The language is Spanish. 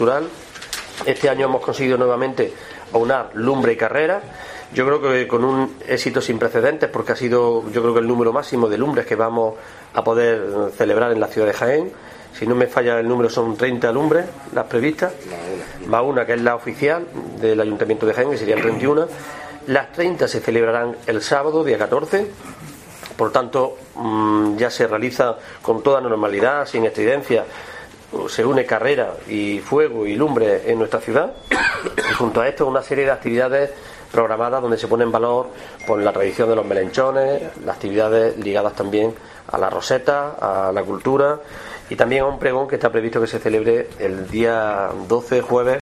cultural. Este año hemos conseguido nuevamente aunar lumbre y carrera. Yo creo que con un éxito sin precedentes, porque ha sido, yo creo que el número máximo de lumbres que vamos a poder celebrar en la ciudad de Jaén. Si no me falla el número, son 30 lumbres las previstas, más una que es la oficial del Ayuntamiento de Jaén, que serían 31. Las 30 se celebrarán el sábado, día 14. Por tanto, ya se realiza con toda normalidad, sin estridencia. Se une carrera y fuego y lumbre en nuestra ciudad. Y junto a esto, una serie de actividades programadas donde se pone en valor pues, la tradición de los melenchones, las actividades ligadas también a la roseta, a la cultura, y también a un pregón que está previsto que se celebre el día 12, jueves,